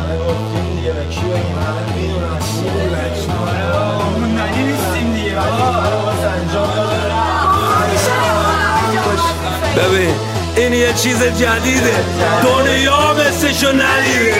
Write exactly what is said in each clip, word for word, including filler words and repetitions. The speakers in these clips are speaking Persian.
همه گفتیم دیگه به کی بگیم همه میدونن میدونن معنی نیستیم دیگه ولی باز انجام داده. ببین این یه چیز جدیده دنیا مثلشو ندیده.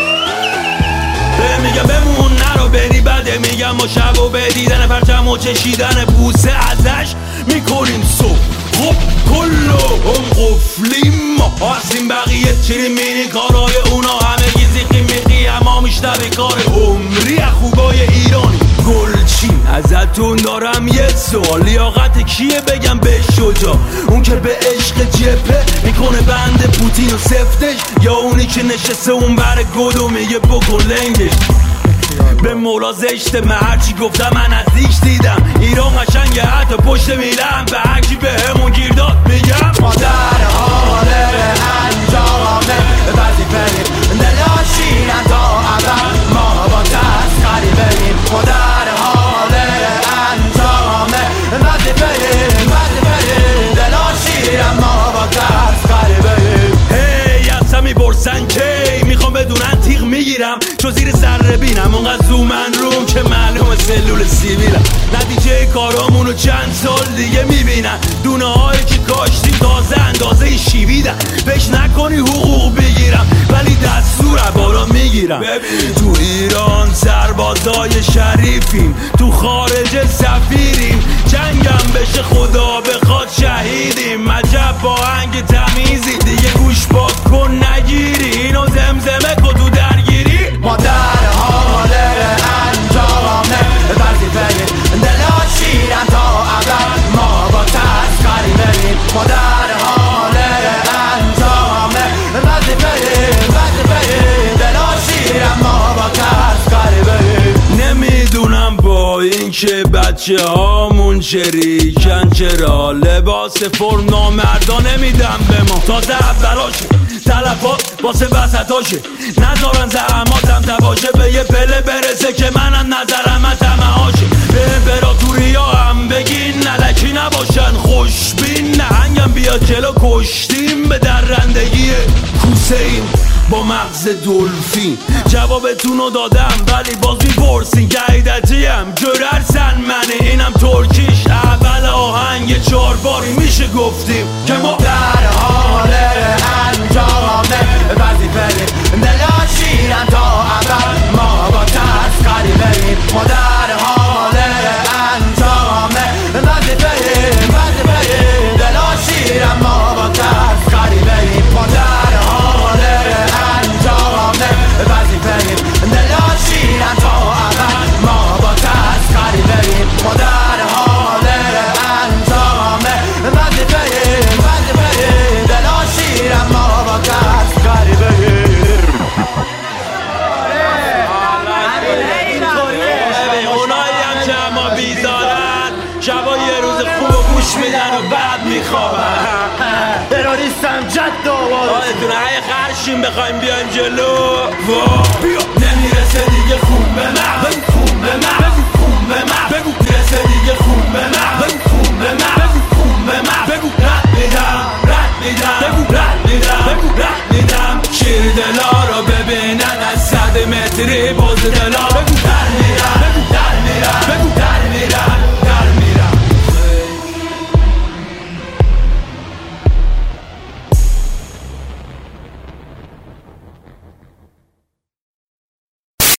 میگم بمون نرو بری بده میگم ما شب و بدیدن پرچم و چشیدن بوسه ازش میکنیم صبح. خب کلو هم قفلیم ما هستیم بقیه چیریم مینی کارهای اونا همه گیزی قیمیقی اما میشنوی کار عمری خوبای ایرانی گلچین. ازتون دارم یه سوال لیاقت کیه بگم به شجا اون که به عشق جپه میکنه بند پوتین و سفتش یا اونی که نشسته اون بر گدو میگه بکن لنگش. به مولا زشته من هرچی گفتم من نزدیک دیدم ایران قشنگه حتی پشت میلم به هرکی به همون گیر داد میگم ما در حال انجامه وظیفه دلاشینم تا اول ما با تسخری بریم. ما در حال انجامه وظیفه وظیفه دلاشینم ما با تسخری بریم. هی اصلا میپرسن کی میخوام بدونن تیغ میگیرم چو زیر سر بینم اونقدر زومن روم که معلوم سلول سیبیلم. نتیجه کارامونو چند سال دیگه میبینن دونه هایی که کاشتیم تازه اندازه شیویدن. بهش نکنی حقوق بگیرم ولی دستور بارا میگیرم. ببین تو ایران سربازای شریفیم تو خارج سفیریم جنگم بشه خدا بخواد شهیدیم. عجب با هنگ تمیزی دیگه گوش پاک کن نگیری اینو زمزمه کن تو درگیری. ما در حال انجامه وظیفه دلاشینم تا اول ما با تسخری بریم. ما در حال انجامه وظیفه وظیفه دلاشینم ما با تسخری بریم. نمیدونم با این که بچه هامون شریکن چرا لباس فرم نامردا نمیدم به ما تازه اولاشه تلفات واسه وسطاشه نذارن زحماتم تباشه به یه پله برسه که منم نظرم من طمعاشه. به امپراتوری ها هم بگین نلکی نباشن خوشبین نهنگم بیاد جلو کشتیم به درندگی کوسه این با مغز دلفین. جوابتونو دادم ولی باز میپرسین که عیدتیم جررسن منه اینم ترکیش اول آهنگ چهار باری میشه گفتیم که ما در حال انجامه وظیفه دلاشینم تا اول ما با تسخری بریم. ما در حال انجامه وظیفه وظیفه دلاشینم ما با تسخری بریم. ما در حال انجامه وظیفه دلاشینم تا اول ما با تسخری بریم. ما در حال انجامه وظیفه وظیفه دلاشینم ما با تسخری بریم. اونایی هم که اما بیدارن شبا یه روز خوب و گوش میدن و بعد میخوابن. تروریستم جد آواز آدتونه های خرشیم بخوایم بیایم جلو وا بیا نمیرسه دیگه خون به من خون به من خون به من بگو میرسه دیگه خون به من خون به من خون به من بگو رد میدم رد میدم بگو رد میدم بگو رد میدم شیر دلا رو ببینن از صد متری باز دلا بگو رد میدم